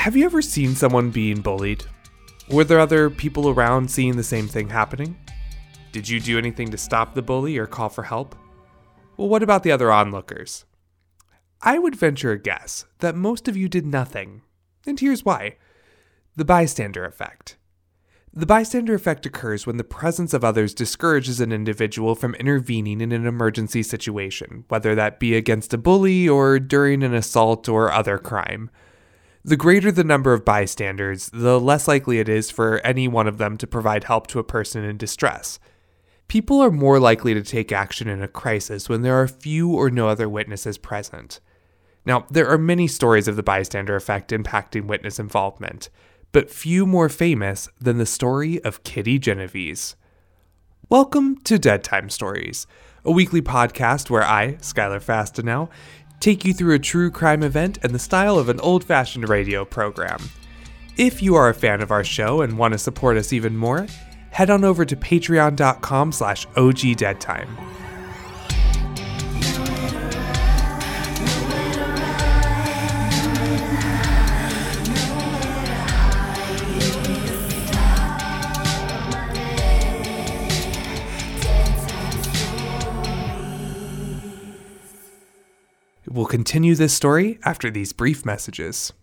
Have you ever seen someone being bullied? Were there other people around seeing the same thing happening? Did you do anything to stop the bully or call for help? Well, what about the other onlookers? I would venture a guess that most of you did nothing. And here's why. The bystander effect. The bystander effect occurs when the presence of others discourages an individual from intervening in an emergency situation, whether that be against a bully or during an assault or other crime. The greater the number of bystanders, the less likely it is for any one of them to provide help to a person in distress. People are more likely to take action in a crisis when there are few or no other witnesses present. Now, there are many stories of the bystander effect impacting witness involvement, but few more famous than the story of Kitty Genovese. Welcome to Dead Time Stories, a weekly podcast where I, Skylar Fastenau, take you through a true crime event in the style of an old-fashioned radio program. If you are a fan of our show and want to support us even more, head on over to patreon.com/OGDeadTime. We'll continue this story after these brief messages.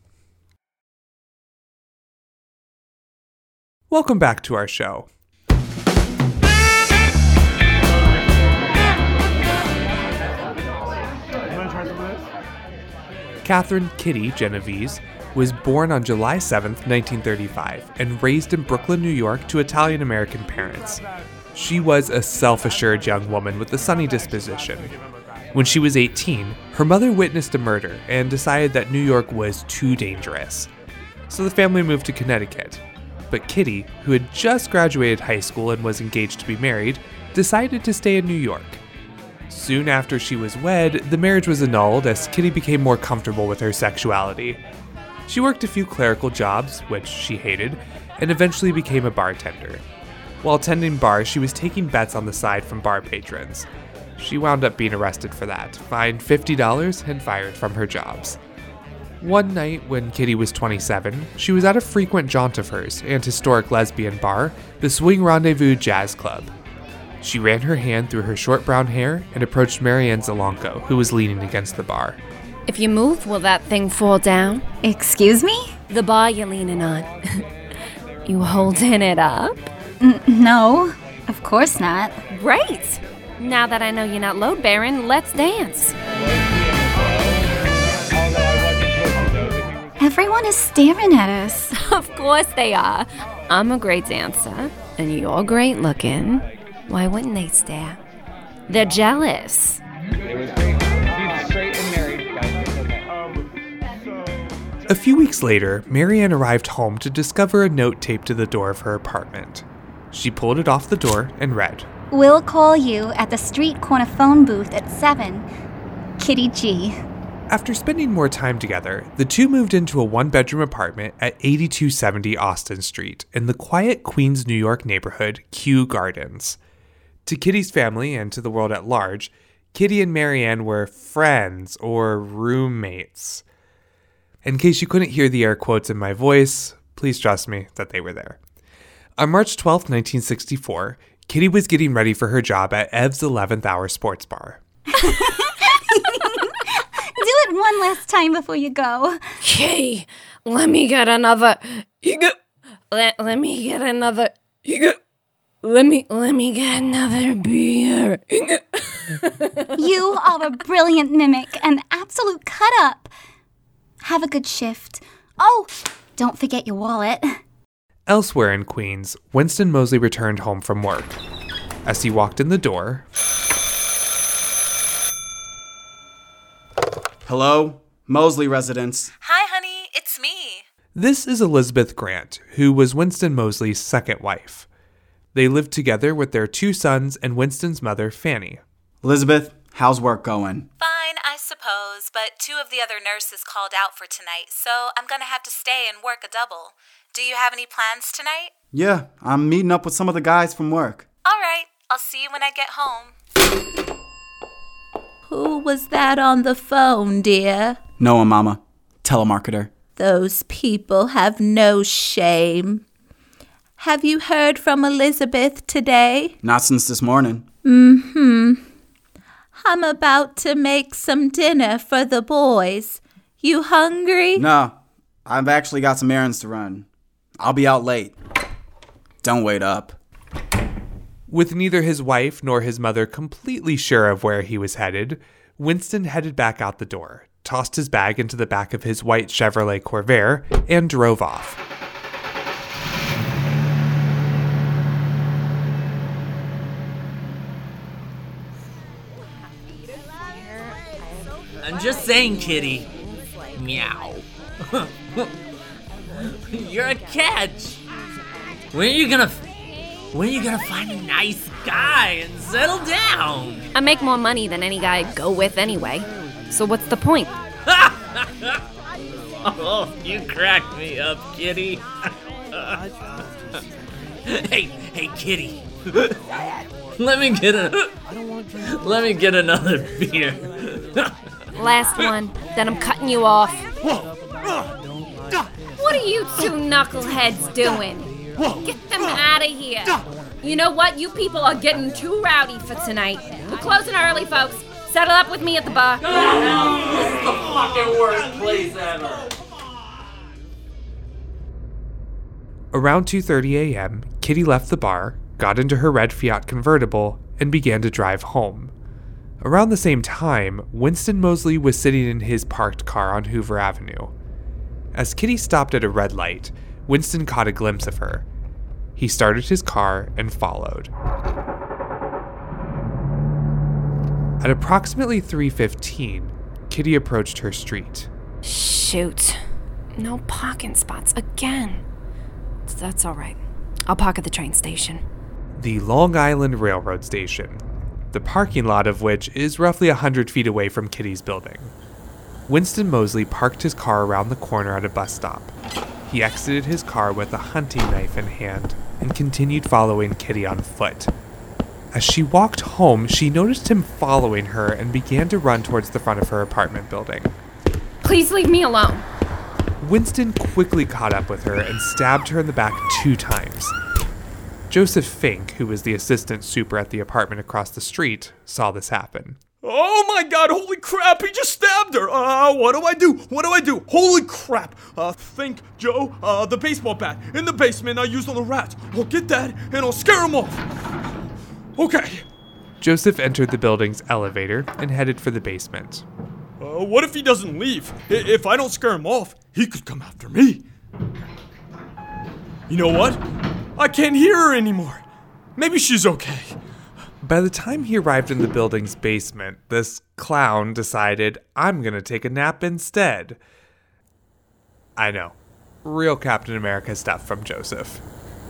Welcome back to our show. Catherine Kitty Genovese was born on July 7th, 1935, and raised in Brooklyn, New York to Italian-American parents. She was a self-assured young woman with a sunny disposition. When she was 18, her mother witnessed a murder and decided that New York was too dangerous. So the family moved to Connecticut. But Kitty, who had just graduated high school and was engaged to be married, decided to stay in New York. Soon after she was wed, the marriage was annulled as Kitty became more comfortable with her sexuality. She worked a few clerical jobs, which she hated, and eventually became a bartender. While tending bars, she was taking bets on the side from bar patrons. She wound up being arrested for that, fined $50, and fired from her jobs. One night when Kitty was 27, she was at a frequent jaunt of hers and historic lesbian bar, the Swing Rendezvous Jazz Club. She ran her hand through her short brown hair and approached Marianne Zelonko, who was leaning against the bar. If you move, will that thing fall down? Excuse me? The bar you're leaning on. You holding it up? No, of course not. Great! Now that I know you're not load-bearing, let's dance. Everyone is staring at us. Of course they are. I'm a great dancer, and you're great looking. Why wouldn't they stare? They're jealous. A few weeks later, Marianne arrived home to discover a note taped to the door of her apartment. She pulled it off the door and read, "We'll call you at the street corner phone booth at 7. Kitty G." After spending more time together, the two moved into a one-bedroom apartment at 8270 Austin Street in the quiet Queens, New York neighborhood Kew Gardens. To Kitty's family and to the world at large, Kitty and Marianne were friends or roommates. In case you couldn't hear the air quotes in my voice, please trust me that they were there. On March 12, 1964, Kitty was getting ready for her job at Ev's 11th Hour Sports Bar. Do it one last time before you go. Hey, let me get another. Let me get another. Let me get another beer. You are a brilliant mimic, an absolute cut-up. Have a good shift. Oh, don't forget your wallet. Elsewhere in Queens, Winston Moseley returned home from work. As he walked in the door... Hello? Moseley residence. Hi, honey. It's me. This is Elizabeth Grant, who was Winston Moseley's second wife. They lived together with their 2 sons and Winston's mother, Fanny. Elizabeth, how's work going? Fine, I suppose, but 2 of the other nurses called out for tonight, so I'm gonna have to stay and work a double. Do you have any plans tonight? Yeah, I'm meeting up with some of the guys from work. All right, I'll see you when I get home. Who was that on the phone, dear? Noah, Mama. Telemarketer. Those people have no shame. Have you heard from Elizabeth today? Not since this morning. I'm about to make some dinner for the boys. You hungry? No, I've actually got some errands to run. I'll be out late. Don't wait up. With neither his wife nor his mother completely sure of where he was headed, Winston headed back out the door, tossed his bag into the back of his white Chevrolet Corvair, and drove off. I'm just saying, kitty. Meow. You're a catch. When are you gonna find a nice guy and settle down? I make more money than any guy I'd go with anyway. So what's the point? Oh, you crack me up, kitty. Hey, kitty. Let me get another beer. Last one, then I'm cutting you off. What are you two knuckleheads doing? Get them out of here. You know what? You people are getting too rowdy for tonight. We're closing early, folks. Settle up with me at the bar. This is the fucking worst place ever. Around 2:30 a.m., Kitty left the bar, got into her red Fiat convertible, and began to drive home. Around the same time, Winston Moseley was sitting in his parked car on Hoover Avenue. As Kitty stopped at a red light, Winston caught a glimpse of her. He started his car and followed. At approximately 3:15, Kitty approached her street. Shoot. No parking spots again. That's all right. I'll park at the train station. The Long Island Railroad Station, the parking lot of which is roughly 100 feet away from Kitty's building. Winston Moseley parked his car around the corner at a bus stop. He exited his car with a hunting knife in hand and continued following Kitty on foot. As she walked home, she noticed him following her and began to run towards the front of her apartment building. Please leave me alone. Winston quickly caught up with her and stabbed her in the back 2 times. Joseph Fink, who was the assistant super at the apartment across the street, saw this happen. Oh my god, holy crap, he just stabbed her! What do I do? Holy crap! Think, Joe, the baseball bat in the basement I used on the rats. I'll get that and I'll scare him off. Okay. Joseph entered the building's elevator and headed for the basement. What if he doesn't leave? If I don't scare him off, he could come after me. You know what? I can't hear her anymore. Maybe she's okay. By the time he arrived in the building's basement, this clown decided, I'm gonna take a nap instead. I know. Real Captain America stuff from Joseph.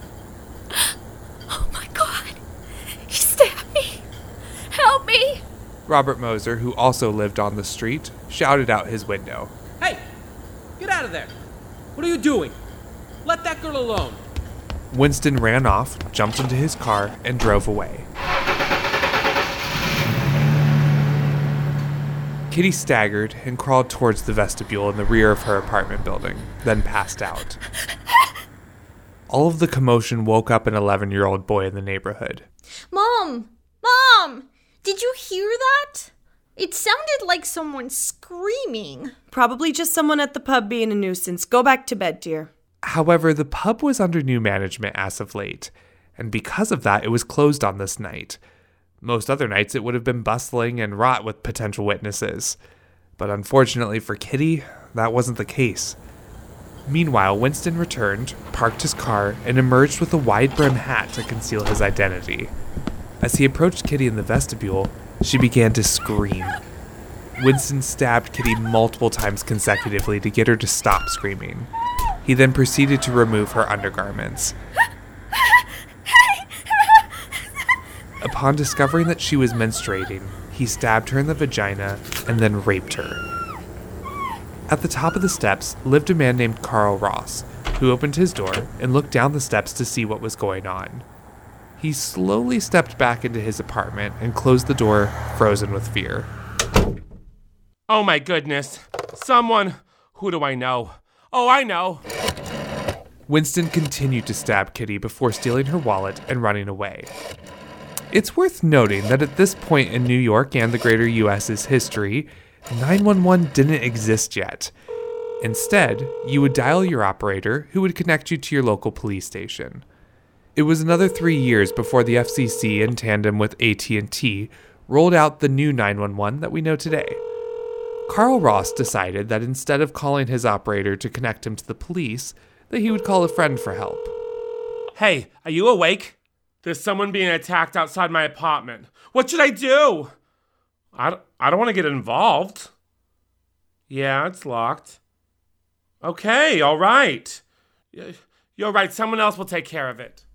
Oh my god. He stabbed me. Help me. Robert Moser, who also lived on the street, shouted out his window. Hey! Get out of there! What are you doing? Let that girl alone. Winston ran off, jumped into his car, and drove away. Kitty staggered and crawled towards the vestibule in the rear of her apartment building, then passed out. All of the commotion woke up an 11-year-old boy in the neighborhood. Mom! Did you hear that? It sounded like someone screaming. Probably just someone at the pub being a nuisance. Go back to bed, dear. However, the pub was under new management as of late, and because of that, it was closed on this night. Most other nights, it would have been bustling and wrought with potential witnesses. But unfortunately for Kitty, that wasn't the case. Meanwhile, Winston returned, parked his car, and emerged with a wide-brim hat to conceal his identity. As he approached Kitty in the vestibule, she began to scream. Winston stabbed Kitty multiple times consecutively to get her to stop screaming. He then proceeded to remove her undergarments. Upon discovering that she was menstruating, he stabbed her in the vagina and then raped her. At the top of the steps lived a man named Carl Ross, who opened his door and looked down the steps to see what was going on. He slowly stepped back into his apartment and closed the door, frozen with fear. Oh my goodness. Someone, who do I know? Oh, I know. Winston continued to stab Kitty before stealing her wallet and running away. It's worth noting that at this point in New York and the greater US's history, 911 didn't exist yet. Instead, you would dial your operator, who would connect you to your local police station. It was another 3 years before the FCC, in tandem with AT&T, rolled out the new 911 that we know today. Carl Ross decided that instead of calling his operator to connect him to the police, that he would call a friend for help. Hey, are you awake? There's someone being attacked outside my apartment. What should I do? I don't want to get involved. Yeah, it's locked. Okay, all right. You're right, someone else will take care of it.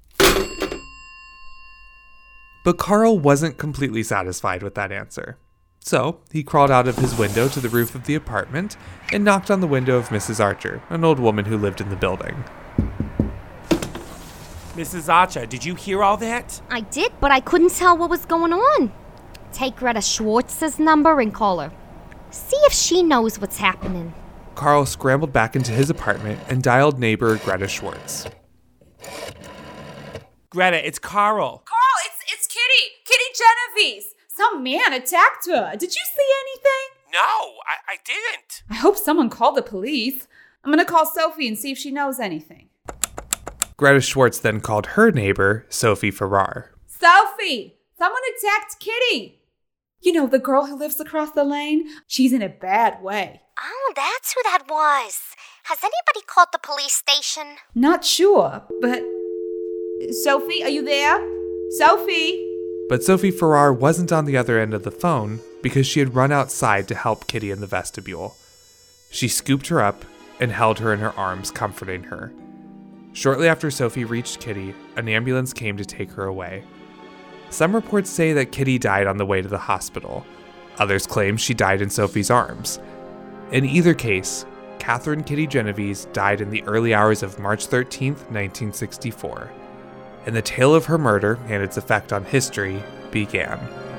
But Carl wasn't completely satisfied with that answer. So, he crawled out of his window to the roof of the apartment and knocked on the window of Mrs. Archer, an old woman who lived in the building. Mrs. Archer, did you hear all that? I did, but I couldn't tell what was going on. Take Greta Schwartz's number and call her. See if she knows what's happening. Carl scrambled back into his apartment and dialed neighbor Greta Schwartz. Greta, it's Carl. Carl, it's Kitty. Kitty Genovese. Some man attacked her. Did you see anything? No, I didn't. I hope someone called the police. I'm going to call Sophie and see if she knows anything. Greta Schwartz then called her neighbor, Sophie Farrar. Sophie, someone attacked Kitty. You know, the girl who lives across the lane? She's in a bad way. Oh, that's who that was. Has anybody called the police station? Not sure, but... Sophie, are you there? Sophie? But Sophie Farrar wasn't on the other end of the phone because she had run outside to help Kitty in the vestibule. She scooped her up and held her in her arms, comforting her. Shortly after Sophie reached Kitty, an ambulance came to take her away. Some reports say that Kitty died on the way to the hospital. Others claim she died in Sophie's arms. In either case, Catherine Kitty Genovese died in the early hours of March 13th, 1964. And the tale of her murder and its effect on history began.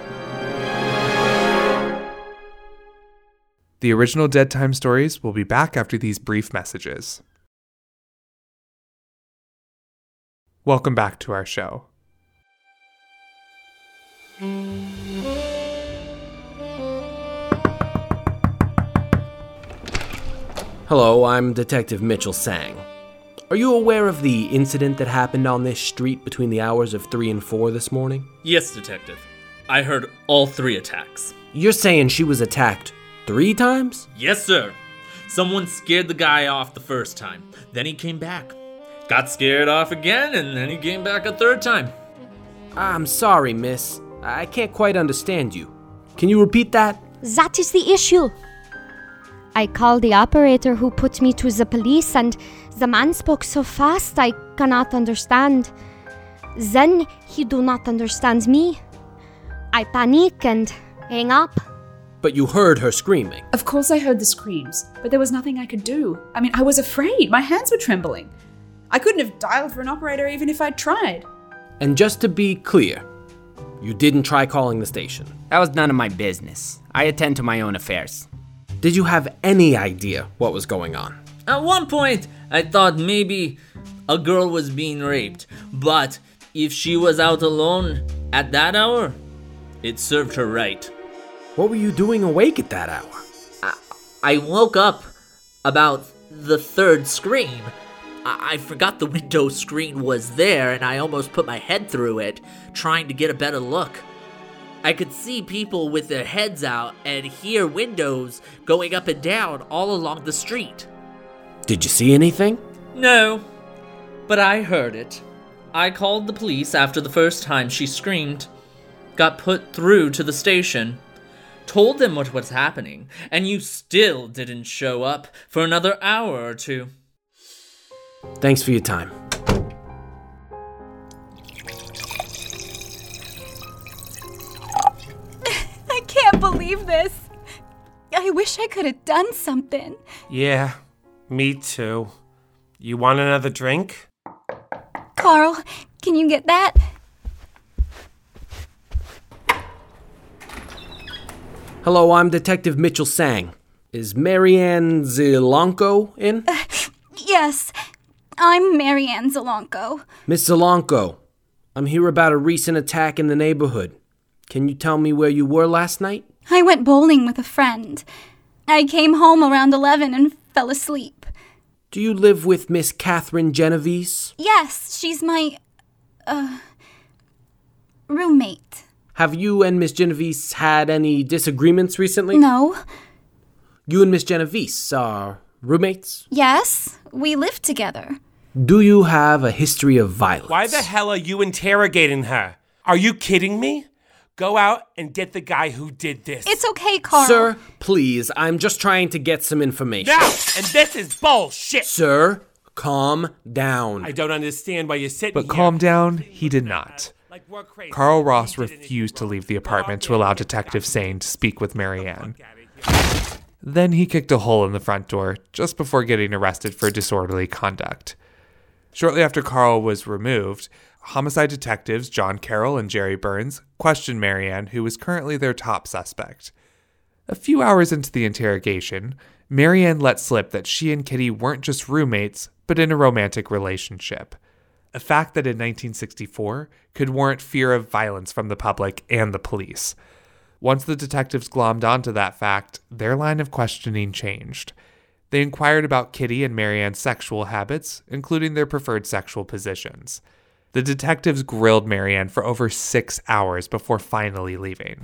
The original Dead Time Stories will be back after these brief messages. Welcome back to our show. Hello, I'm Detective Mitchell Sang. Are you aware of the incident that happened on this street between the hours of 3 and 4 this morning? Yes, Detective. I heard all 3 attacks. You're saying she was attacked 3 times? Yes, sir. Someone scared the guy off the first time. Then he came back. Got scared off again, and then he came back a 3rd time. I'm sorry, miss. I can't quite understand you. Can you repeat that? That is the issue. I called the operator who put me to the police, and the man spoke so fast I cannot understand. Then he do not understand me. I panic and hang up. But you heard her screaming. Of course I heard the screams, but there was nothing I could do. I mean, I was afraid. My hands were trembling. I couldn't have dialed for an operator even if I'd tried. And just to be clear, you didn't try calling the station. That was none of my business. I attend to my own affairs. Did you have any idea what was going on? At one point, I thought maybe a girl was being raped, but if she was out alone at that hour, it served her right. What were you doing awake at that hour? I woke up about the 3rd scream. I forgot the window screen was there, and I almost put my head through it, trying to get a better look. I could see people with their heads out and hear windows going up and down all along the street. Did you see anything? No, but I heard it. I called the police after the first time she screamed, got put through to the station, told them what was happening, and you still didn't show up for another hour or 2. Thanks for your time. I can't believe this. I wish I could have done something. Yeah, me too. You want another drink? Carl, can you get that? Hello, I'm Detective Mitchell Sang. Is Marianne Zilanko in? Yes, I'm Marianne Zalanko. Miss Zalanko, I'm here about a recent attack in the neighborhood. Can you tell me where you were last night? I went bowling with a friend. I came home around 11 and fell asleep. Do you live with Miss Catherine Genovese? Yes, she's my, roommate. Have you and Miss Genovese had any disagreements recently? No. You and Miss Genovese are roommates? Yes, we live together. Do you have a history of violence? Why the hell are you interrogating her? Are you kidding me? Go out and get the guy who did this. It's okay, Carl. Sir, please, I'm just trying to get some information. Now! And this is bullshit! Sir, calm down. I don't understand why you're sitting But here. calm down, he did not. Carl Ross refused to leave the apartment to allow Detective Sane to speak with Marianne. Then he kicked a hole in the front door just before getting arrested for disorderly conduct. Shortly after Carl was removed, homicide detectives John Carroll and Jerry Burns questioned Marianne, who was currently their top suspect. A few hours into the interrogation, Marianne let slip that she and Kitty weren't just roommates, but in a romantic relationship. A fact that in 1964 could warrant fear of violence from the public and the police. Once the detectives glommed onto that fact, their line of questioning changed. They inquired about Kitty and Marianne's sexual habits, including their preferred sexual positions. The detectives grilled Marianne for over 6 hours before finally leaving.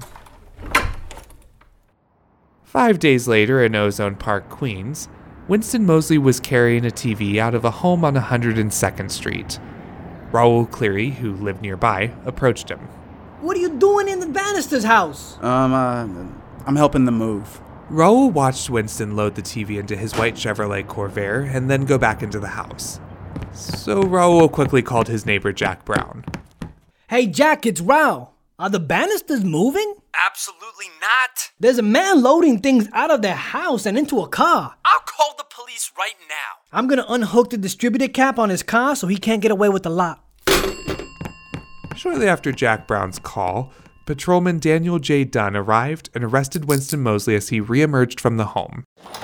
5 days later in Ozone Park, Queens, Winston Moseley was carrying a TV out of a home on 102nd Street. Raul Cleary, who lived nearby, approached him. What are you doing in the Bannister's house? I'm helping them move. Raul watched Winston load the TV into his white Chevrolet Corvair and then go back into the house. So Raul quickly called his neighbor Jack Brown. Hey, Jack, it's Raul. Are the Bannisters moving? Absolutely not. There's a man loading things out of their house and into a car. I'll call the police right now. I'm gonna unhook the distributor cap on his car so he can't get away with the lot. Shortly after Jack Brown's call, Patrolman Daniel J. Dunn arrived and arrested Winston Moseley as he reemerged from the home.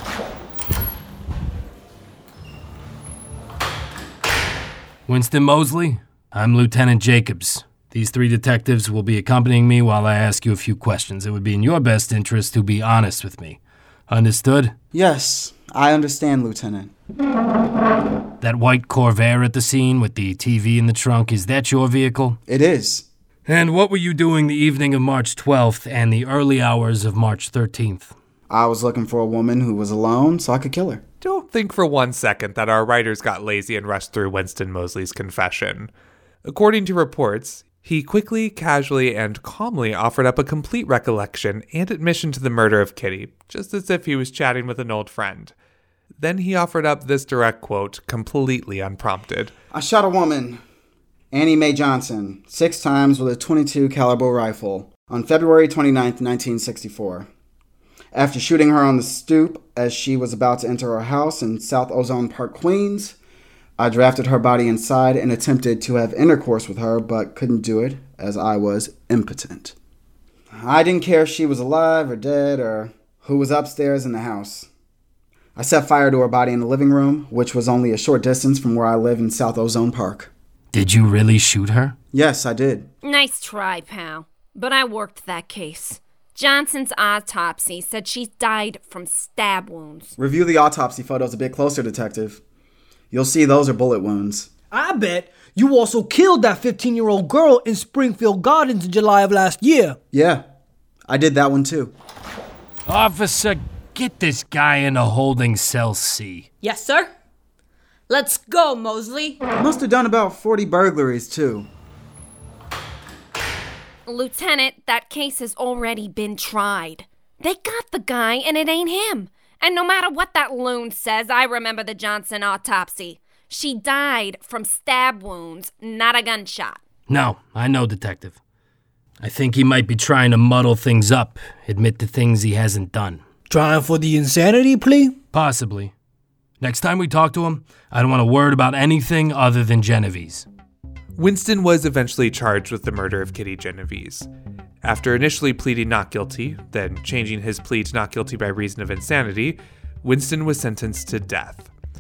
Winston Moseley, I'm Lieutenant Jacobs. These 3 detectives will be accompanying me while I ask you a few questions. It would be in your best interest to be honest with me. Understood? Yes, I understand, Lieutenant. That white Corvair at the scene with the TV in the trunk, is that your vehicle? It is. And what were you doing the evening of March 12th and the early hours of March 13th? I was looking for a woman who was alone so I could kill her. Don't think for 1 second that our writers got lazy and rushed through Winston Moseley's confession. According to reports, he quickly, casually, and calmly offered up a complete recollection and admission to the murder of Kitty, just as if he was chatting with an old friend. Then he offered up this direct quote, completely unprompted. I shot a woman, Annie Mae Johnson, 6 times with a .22 caliber rifle on February 29th, 1964. After shooting her on the stoop as she was about to enter her house in South Ozone Park, Queens, I drafted her body inside and attempted to have intercourse with her, but couldn't do it as I was impotent. I didn't care if she was alive or dead or who was upstairs in the house. I set fire to her body in the living room, which was only a short distance from where I live in South Ozone Park. Did you really shoot her? Yes, I did. Nice try, pal. But I worked that case. Johnson's autopsy said she died from stab wounds. Review the autopsy photos a bit closer, Detective. You'll see those are bullet wounds. I bet you also killed that 15-year-old girl in Springfield Gardens in July of last year. Yeah, I did that one too. Officer, get this guy in a holding cell C. Yes, sir. Let's go, Moseley. Must have done about 40 burglaries too. Lieutenant, that case has already been tried. They got the guy and it ain't him. And no matter what that loon says, I remember the Johnson autopsy. She died from stab wounds, not a gunshot. No, I know, Detective. I think he might be trying to muddle things up, admit to things he hasn't done. Trying for the insanity plea? Possibly. Next time we talk to him, I don't want a word about anything other than Genovese. Winston was eventually charged with the murder of Kitty Genovese. After initially pleading not guilty, then changing his plea to not guilty by reason of insanity, Winston was sentenced to death.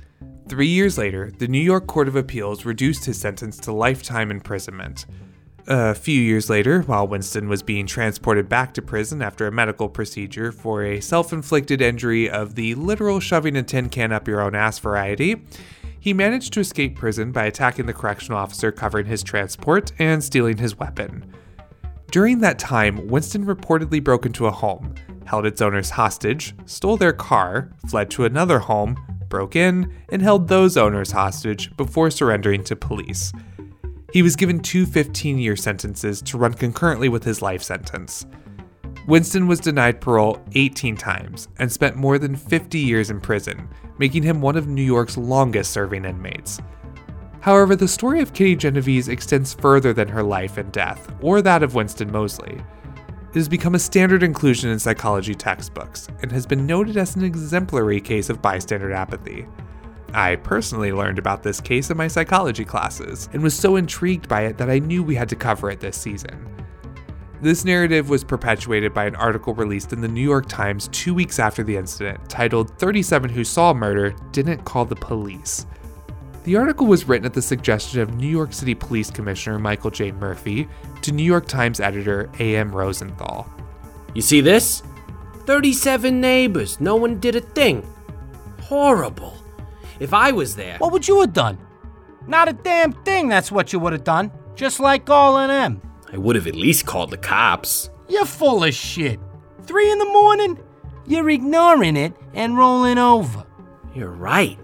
3 years later, the New York Court of Appeals reduced his sentence to lifetime imprisonment. A few years later, while Winston was being transported back to prison after a medical procedure for a self-inflicted injury of the literal shoving a tin can up your own ass variety, he managed to escape prison by attacking the correctional officer covering his transport and stealing his weapon. During that time, Winston reportedly broke into a home, held its owners hostage, stole their car, fled to another home, broke in, and held those owners hostage before surrendering to police. He was given 2 15-year sentences to run concurrently with his life sentence. Winston was denied parole 18 times and spent more than 50 years in prison, making him one of New York's longest-serving inmates. However, the story of Kitty Genovese extends further than her life and death, or that of Winston Moseley. It has become a standard inclusion in psychology textbooks, and has been noted as an exemplary case of bystander apathy. I personally learned about this case in my psychology classes, and was so intrigued by it that I knew we had to cover it this season. This narrative was perpetuated by an article released in the New York Times 2 weeks after the incident, titled 37 Who Saw Murder Didn't Call the Police. The article was written at the suggestion of New York City Police Commissioner Michael J. Murphy to New York Times editor A.M. Rosenthal. You see this? 37 neighbors, no one did a thing. Horrible. If I was there... What would you have done? Not a damn thing, that's what you would have done. Just like all of them. I would have at least called the cops. You're full of shit. 3 a.m? You're ignoring it and rolling over. You're right.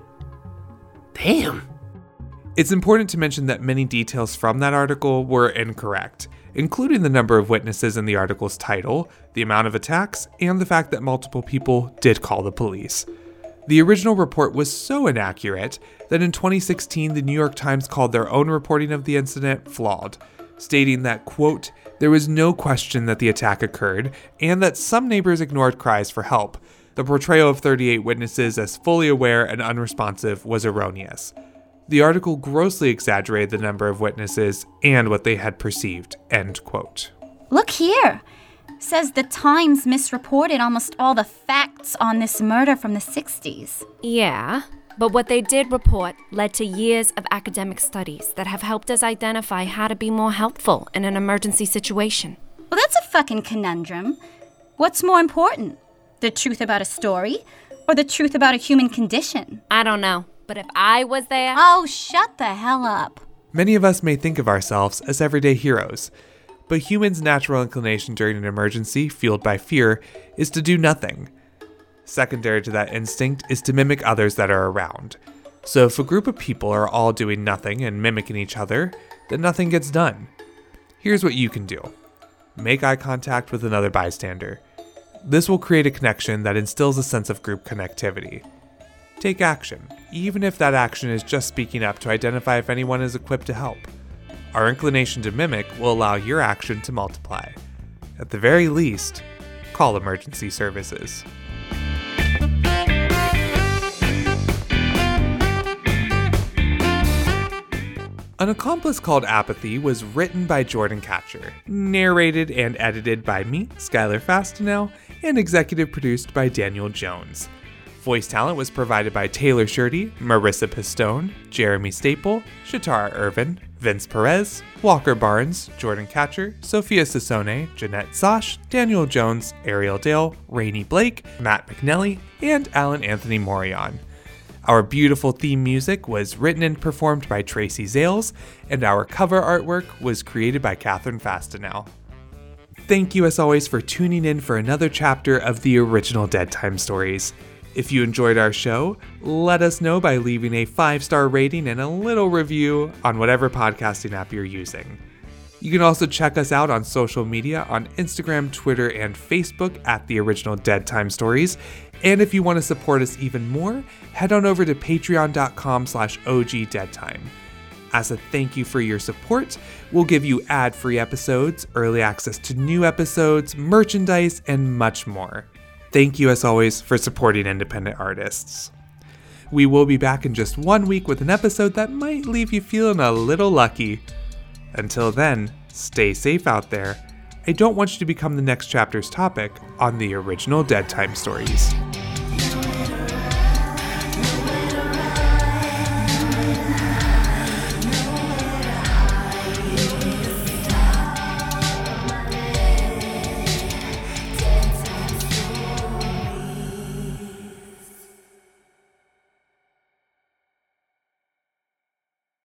Damn. It's important to mention that many details from that article were incorrect, including the number of witnesses in the article's title, the amount of attacks, and the fact that multiple people did call the police. The original report was so inaccurate that in 2016, the New York Times called their own reporting of the incident flawed, stating that, quote, there was no question that the attack occurred, and that some neighbors ignored cries for help. The portrayal of 38 witnesses as fully aware and unresponsive was erroneous. The article grossly exaggerated the number of witnesses and what they had perceived, end quote. Look here. Says the Times misreported almost all the facts on this murder from the 60s. Yeah, but what they did report led to years of academic studies that have helped us identify how to be more helpful in an emergency situation. Well, that's a fucking conundrum. What's more important? The truth about a story or the truth about a human condition? I don't know, but if I was there... Oh, shut the hell up. Many of us may think of ourselves as everyday heroes, but humans' natural inclination during an emergency fueled by fear is to do nothing. Secondary to that instinct is to mimic others that are around. So if a group of people are all doing nothing and mimicking each other, then nothing gets done. Here's what you can do. Make eye contact with another bystander. This will create a connection that instills a sense of group connectivity. Take action, even if that action is just speaking up to identify if anyone is equipped to help. Our inclination to mimic will allow your action to multiply. At the very least, call emergency services. An Accomplice Called Apathy was written by Jordan Catcher, narrated and edited by me, Skylar Fastenau, and executive produced by Daniel Jones. Voice talent was provided by Taylor Shirty, Marissa Pistone, Jeremy Staple, Shatara Irvin, Vince Perez, Walker Barnes, Jordan Catcher, Sophia Sassone, Jeanette Sosh, Daniel Jones, Ariel Dale, Rainey Blake, Matt McNelly, and Alan Anthony Morion. Our beautiful theme music was written and performed by Tracy Zales, and our cover artwork was created by Catherine Fastenau. Thank you as always for tuning in for another chapter of the original Dead Time Stories. If you enjoyed our show, let us know by leaving a 5-star rating and a little review on whatever podcasting app you're using. You can also check us out on social media on Instagram, Twitter, and Facebook at The Original Dead Time Stories. And if you want to support us even more, head on over to patreon.com/OGDeadTime. As a thank you for your support, we'll give you ad-free episodes, early access to new episodes, merchandise, and much more. Thank you as always for supporting independent artists. We will be back in just 1 week with an episode that might leave you feeling a little lucky. Until then, stay safe out there. I don't want you to become the next chapter's topic on the original Dead Time Stories.